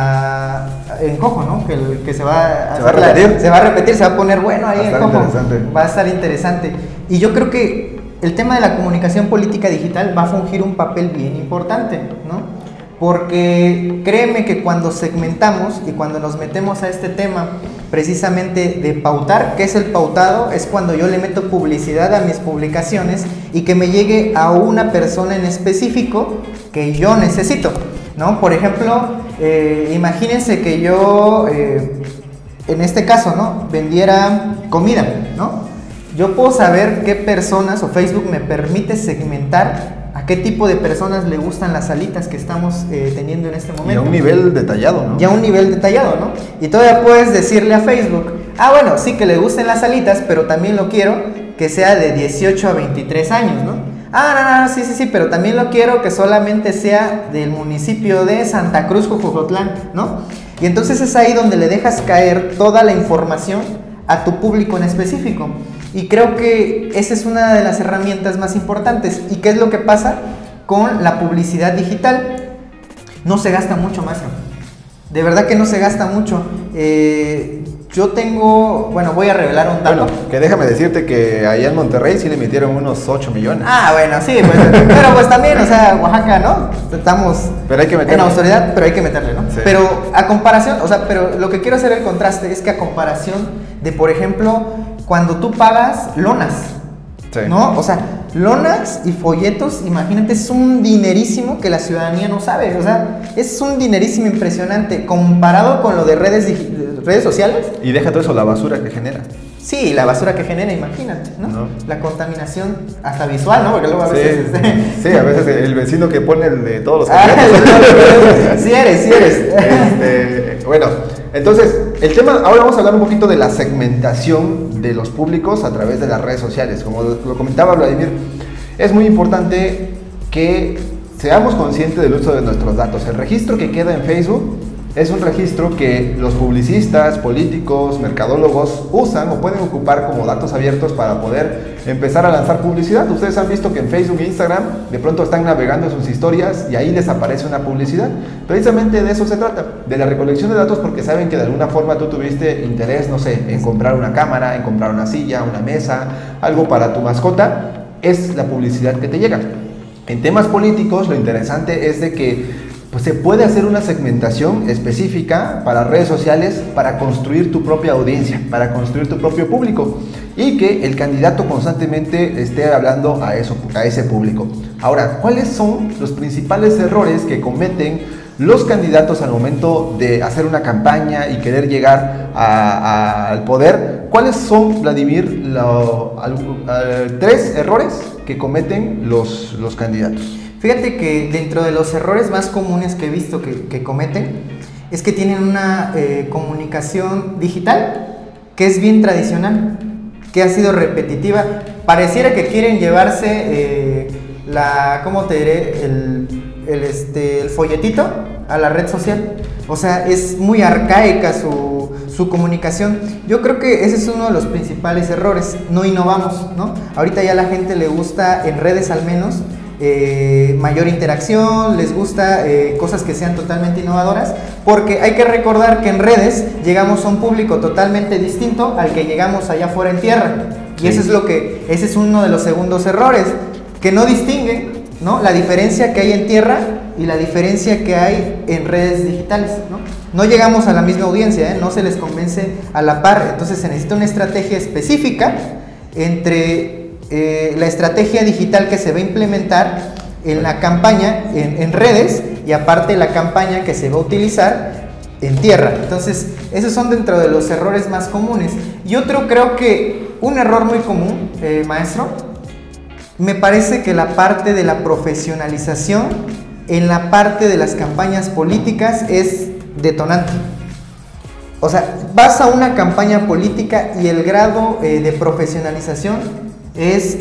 [SPEAKER 2] en Cojo, ¿no? Que se va a repetir, se va a poner bueno ahí en Cojo. Va a estar interesante. Y yo creo que el tema de la comunicación política digital va a fungir un papel bien importante, ¿no? Porque créeme que cuando segmentamos y cuando nos metemos a este tema precisamente de pautar, ¿qué es el pautado? Es cuando yo le meto publicidad a mis publicaciones y que me llegue a una persona en específico que yo necesito, ¿no? Por ejemplo, imagínense que yo, en este caso, ¿no? Vendiera comida, ¿no? Yo puedo saber qué personas, o Facebook me permite segmentar a qué tipo de personas le gustan las alitas que estamos teniendo en este momento.
[SPEAKER 1] Y a un nivel detallado, ¿no?
[SPEAKER 2] Ya a un nivel detallado, ¿no? Y todavía puedes decirle a Facebook, bueno, sí que le gusten las alitas, pero también lo quiero que sea de 18 a 23 años, ¿no? No, sí, pero también lo quiero que solamente sea del municipio de Santa Cruz, Jojotlán, ¿no? Y entonces es ahí donde le dejas caer toda la información a tu público en específico. Y creo que esa es una de las herramientas más importantes. ¿Y qué es lo que pasa con la publicidad digital? No se gasta mucho, maestro. De verdad que no se gasta mucho. Yo tengo, voy a revelar un dato.
[SPEAKER 1] Bueno, que déjame decirte que allá en Monterrey sí le metieron unos 8 millones.
[SPEAKER 2] Bueno, sí, pero pues también, o sea, Oaxaca, ¿no? Estamos
[SPEAKER 1] pero hay que meterle.
[SPEAKER 2] En autoridad, pero hay que meterle, ¿no? Sí. Pero a comparación, pero lo que quiero hacer el contraste es que a comparación de, por ejemplo, cuando tú pagas lonas, sí, ¿no? O sea, lonas y folletos, imagínate, es un dinerísimo que la ciudadanía no sabe, o sea, es un dinerísimo impresionante comparado con lo de redes sociales.
[SPEAKER 1] Y deja todo eso, la basura que genera.
[SPEAKER 2] Sí, la basura que genera, imagínate, ¿no? La contaminación hasta visual, ¿no? Porque luego a veces...
[SPEAKER 1] Sí, a veces el vecino que pone el de todos los
[SPEAKER 2] sí eres.
[SPEAKER 1] Bueno, entonces, el tema, ahora vamos a hablar un poquito de la segmentación de los públicos a través de las redes sociales. Como lo comentaba Vladimir, es muy importante que seamos conscientes del uso de nuestros datos. El registro que queda en Facebook es un registro que los publicistas, políticos, mercadólogos usan o pueden ocupar como datos abiertos para poder empezar a lanzar publicidad. Ustedes han visto que en Facebook e Instagram de pronto están navegando sus historias y ahí les aparece una publicidad. Precisamente de eso se trata, de la recolección de datos, porque saben que de alguna forma tú tuviste interés, no sé, en comprar una cámara, en comprar una silla, una mesa, algo para tu mascota. Es la publicidad que te llega. En temas políticos, lo interesante es de que pues se puede hacer una segmentación específica para redes sociales para construir tu propia audiencia, para construir tu propio público y que el candidato constantemente esté hablando a ese público. Ahora, ¿cuáles son los principales errores que cometen los candidatos al momento de hacer una campaña y querer llegar al poder, ¿cuáles son, Vladimir, 3 errores que cometen los candidatos?
[SPEAKER 2] Fíjate que dentro de los errores más comunes que he visto que cometen es que tienen una comunicación digital que es bien tradicional, que ha sido repetitiva. Pareciera que quieren llevarse ¿cómo te diré? El folletito a la red social. O sea, es muy arcaica su comunicación. Yo creo que ese es uno de los principales errores. No innovamos, ¿no? Ahorita ya a la gente le gusta, en redes al menos, mayor interacción, les gusta cosas que sean totalmente innovadoras, porque hay que recordar que en redes llegamos a un público totalmente distinto al que llegamos allá afuera en tierra. Sí. Y ese es uno de los segundos errores, que no distinguen, ¿no?, la diferencia que hay en tierra y la diferencia que hay en redes digitales, ¿no? No llegamos a la misma audiencia, no se les convence a la par. Entonces se necesita una estrategia específica entre la estrategia digital que se va a implementar en la campaña en redes, y aparte la campaña que se va a utilizar en tierra. Entonces esos son dentro de los errores más comunes. Y otro, creo que un error muy común, maestro, me parece que la parte de la profesionalización en la parte de las campañas políticas es detonante. O sea, vas a una campaña política y el grado de profesionalización es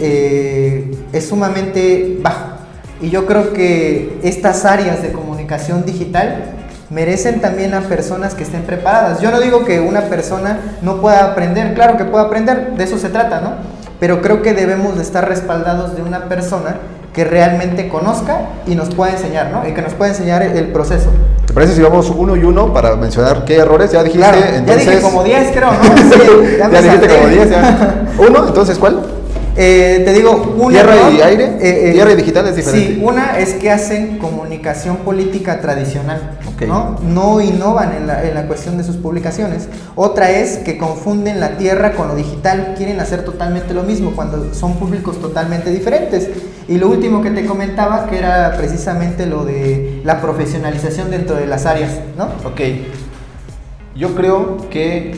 [SPEAKER 2] sumamente bajo. Y yo creo que estas áreas de comunicación digital merecen también a personas que estén preparadas. Yo no digo que una persona no pueda aprender, claro que puede aprender, de eso se trata, ¿no? Pero creo que debemos de estar respaldados de una persona que realmente conozca y nos pueda enseñar, ¿no? Y que nos pueda enseñar el proceso.
[SPEAKER 1] ¿Te parece si vamos uno y uno para mencionar qué errores? Ya dijiste,
[SPEAKER 2] claro,
[SPEAKER 1] entonces...
[SPEAKER 2] Ya dije como 10, creo, ¿no? Sí,
[SPEAKER 1] ya dijiste como 10, ya. ¿Uno? Entonces, ¿cuál?
[SPEAKER 2] Te digo, una...
[SPEAKER 1] ¿Tierra y aire? Tierra y digital es diferente.
[SPEAKER 2] Sí, una es que hacen comunicación política tradicional,
[SPEAKER 1] okay,
[SPEAKER 2] ¿no? No innovan en la cuestión de sus publicaciones. Otra es que confunden la tierra con lo digital, quieren hacer totalmente lo mismo cuando son públicos totalmente diferentes. Y lo último que te comentaba, que era precisamente lo de la profesionalización dentro de las áreas, ¿no?
[SPEAKER 1] Ok. Yo creo que,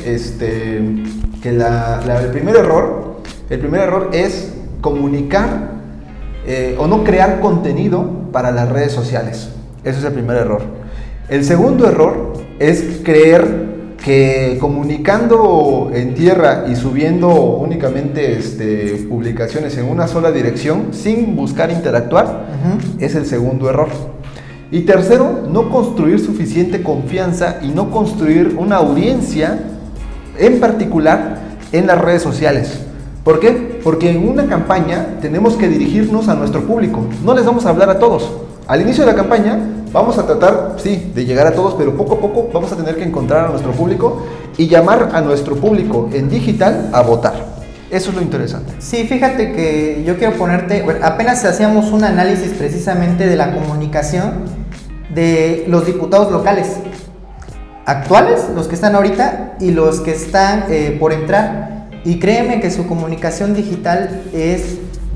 [SPEAKER 1] el primer error es comunicar o no crear contenido para las redes sociales. Ese es el primer error. El segundo error es creer que comunicando en tierra y subiendo únicamente publicaciones en una sola dirección sin buscar interactuar, es el segundo error. Y tercero, no construir suficiente confianza y no construir una audiencia en particular en las redes sociales. ¿Por qué? Porque en una campaña tenemos que dirigirnos a nuestro público. No les vamos a hablar a todos. Al inicio de la campaña vamos a tratar, sí, de llegar a todos, pero poco a poco vamos a tener que encontrar a nuestro público y llamar a nuestro público en digital a votar. Eso es lo interesante.
[SPEAKER 2] Sí, fíjate que yo quiero ponerte, bueno, apenas hacíamos un análisis precisamente de la comunicación de los diputados locales actuales, los que están ahorita y los que están por entrar. Y créeme que su comunicación digital es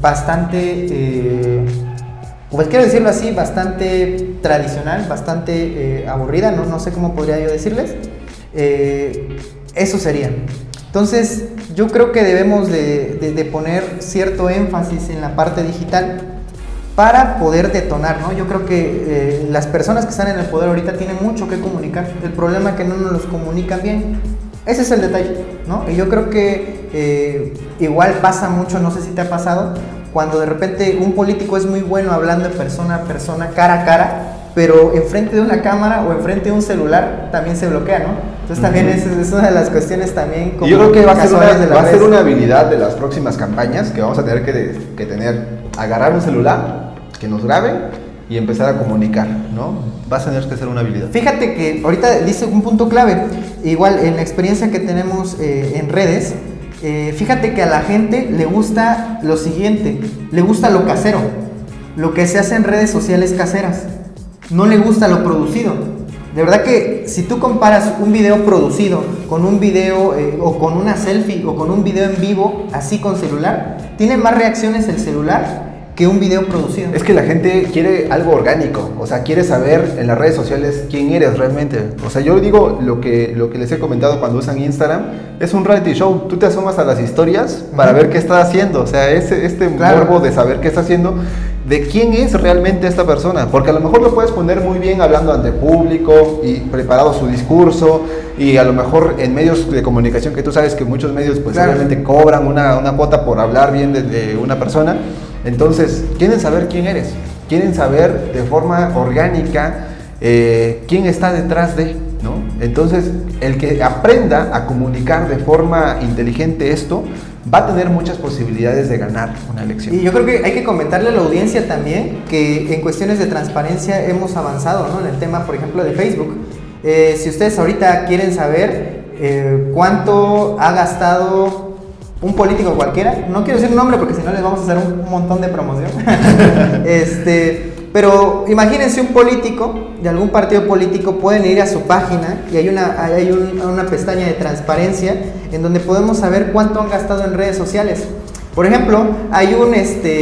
[SPEAKER 2] bastante, pues quiero decirlo así, bastante tradicional, bastante aburrida, no sé cómo podría yo decirles. Eso sería. Entonces, yo creo que debemos de poner cierto énfasis en la parte digital para poder detonar, ¿no? Yo creo que las personas que están en el poder ahorita tienen mucho que comunicar. El problema es que no nos los comunican bien. Ese es el detalle, ¿no? Y yo creo que igual pasa mucho, no sé si te ha pasado, cuando de repente un político es muy bueno hablando de persona a persona, cara a cara, pero enfrente de una cámara o enfrente de un celular también se bloquea, ¿no? Entonces también es una de las cuestiones también como
[SPEAKER 1] yo creo que va a ser una habilidad de las próximas campañas que vamos a tener que tener, agarrar un celular, que nos grabe y empezar a comunicar, ¿no? Va a tener que ser una habilidad.
[SPEAKER 2] Fíjate que ahorita dice un punto clave, igual en la experiencia que tenemos en redes, fíjate que a la gente le gusta lo siguiente, le gusta lo casero, lo que se hace en redes sociales caseras, no le gusta lo producido. De verdad que si tú comparas un video producido con un video o con una selfie o con un video en vivo así con celular, tiene más reacciones el celular que un video producido.
[SPEAKER 1] Es que la gente quiere algo orgánico, o sea, quiere saber en las redes sociales quién eres realmente. O sea, yo digo lo que les he comentado cuando usan Instagram, es un reality show. Tú te asomas a las historias para ver qué está haciendo, o sea, morbo de saber qué está haciendo, de quién es realmente esta persona, porque a lo mejor lo puedes poner muy bien hablando ante público y preparado su discurso, y a lo mejor en medios de comunicación, que tú sabes que muchos medios pues obviamente cobran una cuota por hablar bien de una persona. Entonces, quieren saber quién eres, quieren saber de forma orgánica quién está detrás de, ¿no? Entonces, el que aprenda a comunicar de forma inteligente esto, va a tener muchas posibilidades de ganar una elección.
[SPEAKER 2] Y yo creo que hay que comentarle a la audiencia también que en cuestiones de transparencia hemos avanzado, ¿no? En el tema, por ejemplo, de Facebook. Si ustedes ahorita quieren saber cuánto ha gastado un político cualquiera, no quiero decir un nombre porque si no les vamos a hacer un montón de promoción, pero imagínense un político de algún partido político, pueden ir a su página y hay una pestaña de transparencia en donde podemos saber cuánto han gastado en redes sociales. Por ejemplo, hay un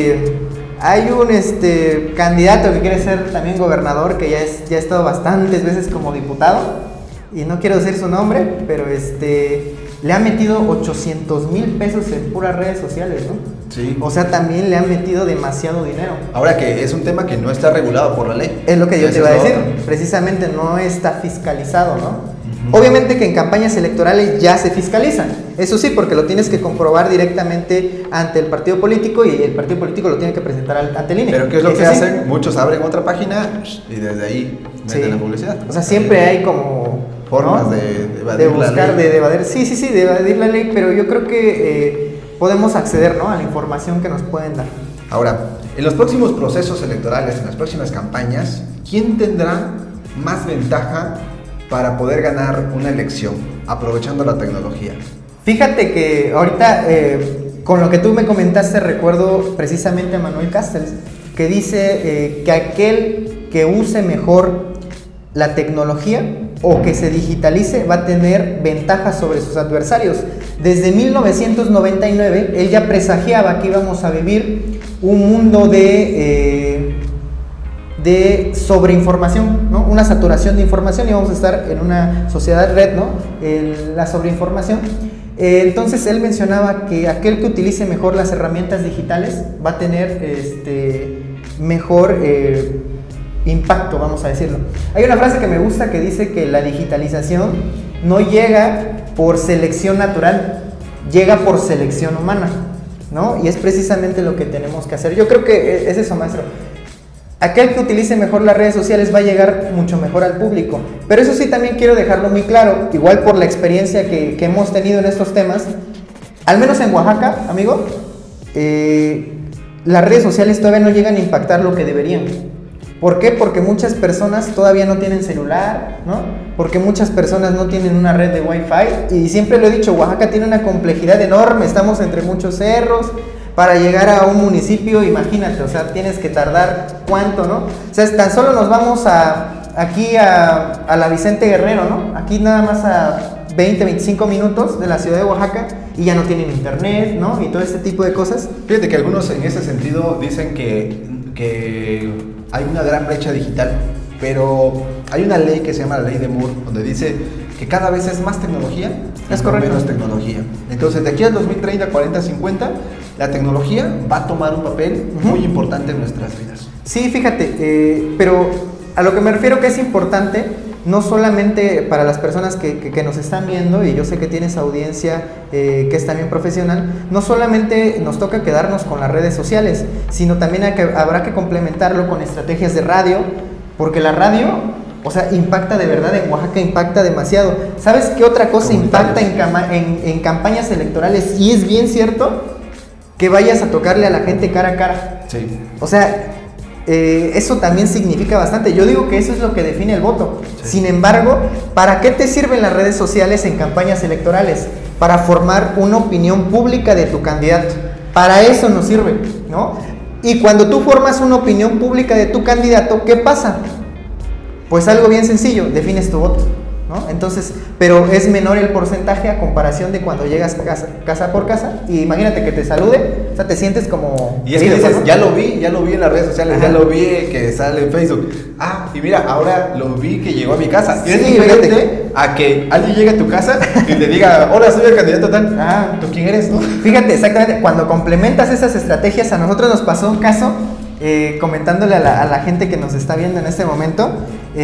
[SPEAKER 2] candidato que quiere ser también gobernador, que ya ha estado bastantes veces como diputado, y no quiero decir su nombre, pero le ha metido 800,000 pesos en puras redes sociales, ¿no?
[SPEAKER 1] Sí.
[SPEAKER 2] O sea, también le han metido demasiado dinero.
[SPEAKER 1] Ahora que es un tema que no está regulado por la ley.
[SPEAKER 2] Es lo que yo te iba a decir, precisamente no está fiscalizado, ¿no? Obviamente que en campañas electorales ya se fiscalizan, eso sí, porque lo tienes que comprobar directamente ante el partido político y el partido político lo tiene que presentar ante el INE.
[SPEAKER 1] Pero ¿qué es lo que hacen? Muchos abren otra página y desde ahí meten la publicidad.
[SPEAKER 2] O sea, siempre hay como
[SPEAKER 1] formas, ¿no?, de evadir
[SPEAKER 2] de buscar, la ley. De evadir, sí, de evadir la ley, pero yo creo que podemos acceder, ¿no?, a la información que nos pueden dar.
[SPEAKER 1] Ahora, en los próximos procesos electorales, en las próximas campañas, ¿quién tendrá más ventaja para poder ganar una elección aprovechando la tecnología?
[SPEAKER 2] Fíjate que ahorita con lo que tú me comentaste recuerdo precisamente a Manuel Castells, que dice que aquel que use mejor la tecnología o que se digitalice va a tener ventajas sobre sus adversarios. Desde 1999 él ya presagiaba que íbamos a vivir un mundo de sobreinformación, ¿no? Una saturación de información, y vamos a estar en una sociedad red, ¿no? La sobreinformación. Entonces él mencionaba que aquel que utilice mejor las herramientas digitales va a tener mejor impacto, vamos a decirlo. Hay una frase que me gusta que dice que la digitalización no llega por selección natural, llega por selección humana, ¿no? Y es precisamente lo que tenemos que hacer. Yo creo que es eso, maestro. Aquel que utilice mejor las redes sociales va a llegar mucho mejor al público. Pero eso sí, también quiero dejarlo muy claro, igual por la experiencia que hemos tenido en estos temas, al menos en Oaxaca, amigo, las redes sociales todavía no llegan a impactar lo que deberían. ¿Por qué? Porque muchas personas todavía no tienen celular, ¿no? Porque muchas personas no tienen una red de Wi-Fi. Y siempre lo he dicho, Oaxaca tiene una complejidad enorme, estamos entre muchos cerros. Para llegar a un municipio, imagínate, o sea, tienes que tardar cuánto, ¿no? O sea, tan solo nos vamos aquí a la Vicente Guerrero, ¿no? Aquí nada más a 20, 25 minutos de la ciudad de Oaxaca y ya no tienen internet, ¿no? Y todo este tipo de cosas.
[SPEAKER 1] Fíjate que algunos en ese sentido dicen que hay una gran brecha digital, pero hay una ley que se llama la ley de Moore, donde dice que cada vez es más tecnología,
[SPEAKER 2] es correcto,
[SPEAKER 1] menos tecnología. Entonces, de aquí al 2030, 40, 50, la tecnología va a tomar un papel muy importante en nuestras vidas.
[SPEAKER 2] Sí, fíjate, pero a lo que me refiero que es importante, no solamente para las personas que nos están viendo, y yo sé que tienes audiencia que es también profesional, no solamente nos toca quedarnos con las redes sociales, sino también habrá que complementarlo con estrategias de radio, porque la radio, o sea, impacta de verdad, en Oaxaca impacta demasiado. ¿Sabes qué otra cosa impacta en campañas electorales? Y es bien cierto, que vayas a tocarle a la gente cara a cara.
[SPEAKER 1] Sí.
[SPEAKER 2] O sea, eso también significa bastante. Yo digo que eso es lo que define el voto. Sí. Sin embargo, ¿para qué te sirven las redes sociales en campañas electorales? Para formar una opinión pública de tu candidato. Para eso nos sirve, ¿no? Y cuando tú formas una opinión pública de tu candidato, ¿qué pasa? Pues algo bien sencillo, defines tu voto, ¿no? Entonces, pero es menor el porcentaje a comparación de cuando llegas casa por casa y imagínate que te salude, o sea, te sientes como...
[SPEAKER 1] Y es que después, ¿no? ya lo vi en las redes sociales, ya lo vi que sale en Facebook. Y mira, ahora lo vi que llegó a mi casa. Y es diferente a que alguien llegue a tu casa y te diga, hola, soy el candidato tal. ¿Tú quién eres, no?
[SPEAKER 2] Fíjate, exactamente, cuando complementas esas estrategias, a nosotros nos pasó un caso, comentándole a la gente que nos está viendo en este momento,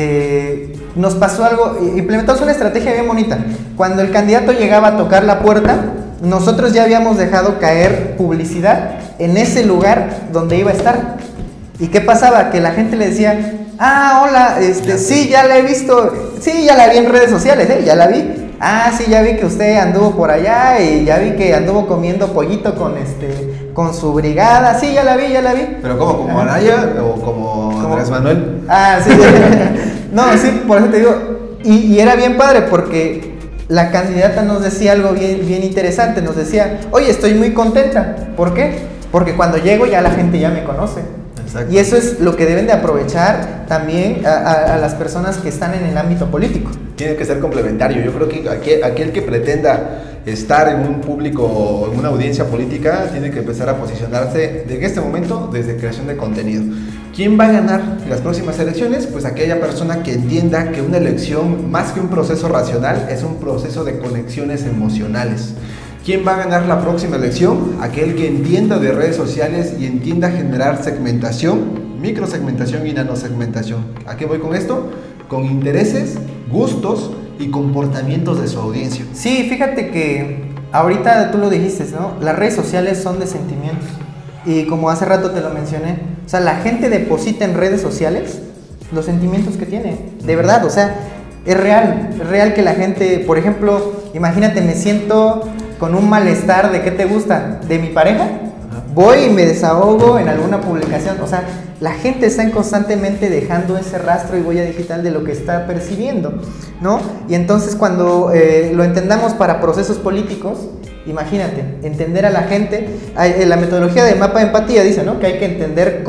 [SPEAKER 2] nos pasó algo, implementamos una estrategia bien bonita. Cuando el candidato llegaba a tocar la puerta, nosotros ya habíamos dejado caer publicidad en ese lugar donde iba a estar. ¿Y qué pasaba? Que la gente le decía, hola, sí, ya la he visto, sí, ya la vi en redes sociales, ya la vi. Sí, ya vi que usted anduvo por allá y ya vi que anduvo comiendo pollito con su brigada. Sí, ya la vi.
[SPEAKER 1] ¿Pero cómo? ¿Como Anaya o como Andrés Manuel?
[SPEAKER 2] Sí. No, sí, por eso te digo. Y era bien padre porque la candidata nos decía algo bien interesante. Nos decía, oye, estoy muy contenta. ¿Por qué? Porque cuando llego ya la gente ya me conoce. Exacto. Y eso es lo que deben de aprovechar también a las personas que están en el ámbito político.
[SPEAKER 1] Tiene que ser complementario. Yo creo que aquel que pretenda estar en un público, en una audiencia política, tiene que empezar a posicionarse en este momento desde creación de contenido. ¿Quién va a ganar las próximas elecciones? Pues aquella persona que entienda que una elección, más que un proceso racional, es un proceso de conexiones emocionales. ¿Quién va a ganar la próxima elección? Aquel que entienda de redes sociales y entienda generar segmentación, microsegmentación y nanosegmentación. ¿A qué voy con esto? Con intereses, gustos y comportamientos de su audiencia.
[SPEAKER 2] Sí, fíjate que ahorita tú lo dijiste, ¿no? Las redes sociales son de sentimientos. Y como hace rato te lo mencioné, o sea, la gente deposita en redes sociales los sentimientos que tiene. De verdad, o sea, es real que la gente, por ejemplo, imagínate, me siento con un malestar de ¿qué te gusta? ¿De mi pareja? Voy y me desahogo en alguna publicación. O sea, la gente está constantemente dejando ese rastro y huella digital de lo que está percibiendo, ¿no? Y entonces cuando lo entendamos para procesos políticos, imagínate, entender a la gente. La metodología de mapa de empatía dice, ¿no? Que hay que entender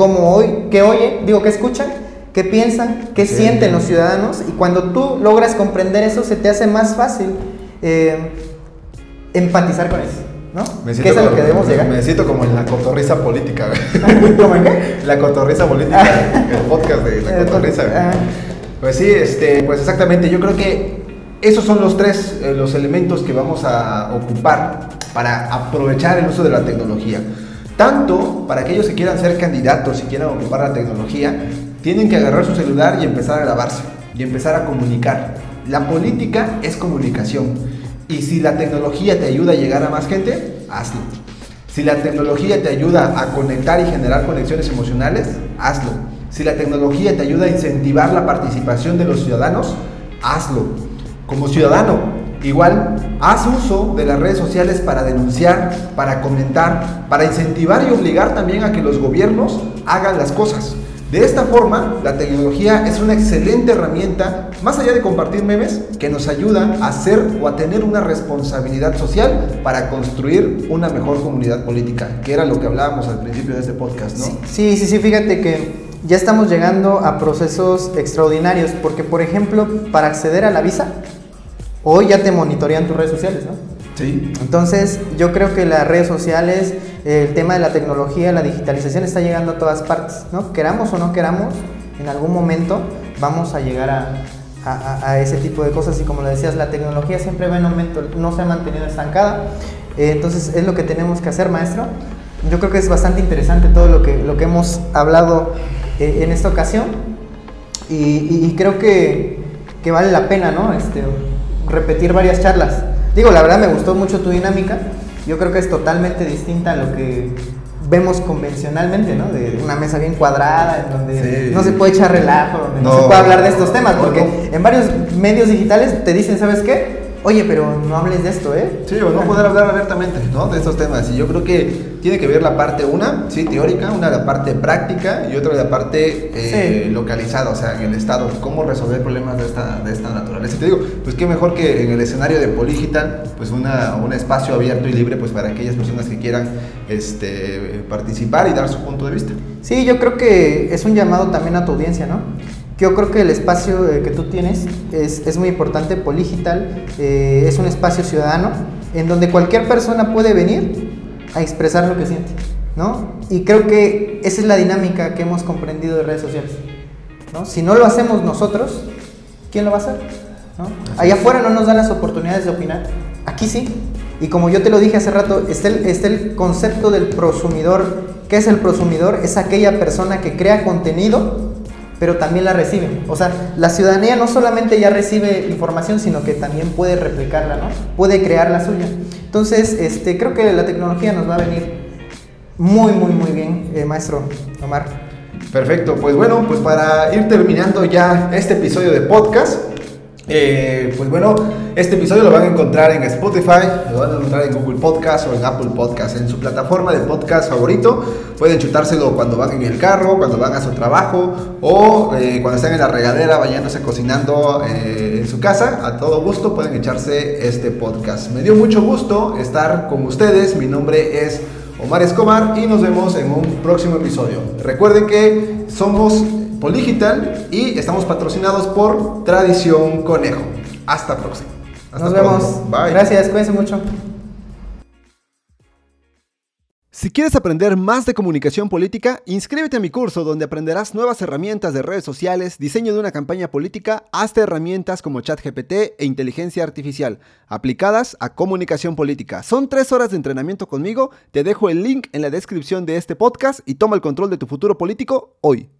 [SPEAKER 2] qué escuchan, qué piensan, qué sienten los ciudadanos. Y cuando tú logras comprender eso, se te hace más fácil empatizar con eso, ¿no? ¿Qué es a lo que debemos llegar?
[SPEAKER 1] Me siento como en la cotorriza política,
[SPEAKER 2] ¿Cómo en qué?
[SPEAKER 1] La cotorriza política, el podcast de la cotorriza. Pues sí, pues exactamente, yo creo que esos son los elementos que vamos a ocupar para aprovechar el uso de la tecnología. Tanto para aquellos que quieran ser candidatos y quieran ocupar la tecnología, tienen que agarrar su celular y empezar a grabarse y empezar a comunicar. La política es comunicación. Y si la tecnología te ayuda a llegar a más gente, hazlo. Si la tecnología te ayuda a conectar y generar conexiones emocionales, hazlo. Si la tecnología te ayuda a incentivar la participación de los ciudadanos, hazlo. Como ciudadano, igual, haz uso de las redes sociales para denunciar, para comentar, para incentivar y obligar también a que los gobiernos hagan las cosas. De esta forma, la tecnología es una excelente herramienta, más allá de compartir memes, que nos ayuda a hacer o a tener una responsabilidad social para construir una mejor comunidad política, que era lo que hablábamos al principio de este podcast, ¿no?
[SPEAKER 2] Sí, fíjate que ya estamos llegando a procesos extraordinarios, porque por ejemplo, para acceder a la visa, hoy ya te monitorean tus redes sociales, ¿no?
[SPEAKER 1] Sí.
[SPEAKER 2] Entonces, yo creo que las redes sociales, el tema de la tecnología, la digitalización está llegando a todas partes, ¿no? Queramos o no queramos, en algún momento vamos a llegar a ese tipo de cosas. Y como lo decías, la tecnología siempre va en aumento, no se ha mantenido estancada. Entonces, es lo que tenemos que hacer, maestro. Yo creo que es bastante interesante todo lo que hemos hablado en esta ocasión. Y creo que vale la pena, ¿no? Repetir varias charlas. Digo, la verdad me gustó mucho tu dinámica. Yo creo que es totalmente distinta a lo que vemos convencionalmente, ¿no? De una mesa bien cuadrada, en donde no se puede echar relajo, donde no se puede hablar de estos temas, porque en varios medios digitales te dicen, ¿sabes qué? Oye, pero no hables de esto, ¿eh?
[SPEAKER 1] Sí, o no poder hablar abiertamente, ¿no? De estos temas. Y yo creo que tiene que ver la parte, teórica, una la parte práctica y otra la parte localizada, o sea, en el estado, cómo resolver problemas de esta naturaleza. Y te digo, pues qué mejor que en el escenario de Poligital, pues un espacio abierto y libre, pues para aquellas personas que quieran participar y dar su punto de vista.
[SPEAKER 2] Sí, yo creo que es un llamado también a tu audiencia, ¿no? Yo creo que el espacio que tú tienes es muy importante. Poligital es un espacio ciudadano en donde cualquier persona puede venir a expresar lo que siente, ¿no? Y creo que esa es la dinámica que hemos comprendido de redes sociales, ¿no? Si no lo hacemos nosotros, ¿quién lo va a hacer? ¿No? Allá afuera no nos dan las oportunidades de opinar, aquí sí. Y como yo te lo dije hace rato, está el concepto del prosumidor. ¿Qué es el prosumidor? Es aquella persona que crea contenido, pero también la recibe. O sea, la ciudadanía no solamente ya recibe información, sino que también puede replicarla, ¿no? Puede crear la suya. Entonces, creo que la tecnología nos va a venir muy, muy, muy bien, maestro Omar.
[SPEAKER 1] Perfecto, pues bueno, pues para ir terminando ya este episodio de podcast, pues bueno, este episodio lo van a encontrar en Spotify, lo van a encontrar en Google Podcast o en Apple Podcast, en su plataforma de podcast favorito. Pueden chutárselo cuando van en el carro, cuando van a su trabajo o cuando están en la regadera bañándose, cocinando en su casa. A todo gusto pueden echarse este podcast. Me dio mucho gusto estar con ustedes. Mi nombre es Omar Escobar y nos vemos en un próximo episodio. Recuerden que somos Poligital y estamos patrocinados por Tradición Conejo. Hasta próximo.
[SPEAKER 2] Nos vemos.
[SPEAKER 1] Bye.
[SPEAKER 2] Gracias, cuídense mucho.
[SPEAKER 1] Si quieres aprender más de comunicación política, inscríbete a mi curso donde aprenderás nuevas herramientas de redes sociales, diseño de una campaña política, hasta herramientas como ChatGPT e inteligencia artificial, aplicadas a comunicación política. Son 3 horas de entrenamiento conmigo, te dejo el link en la descripción de este podcast y toma el control de tu futuro político hoy.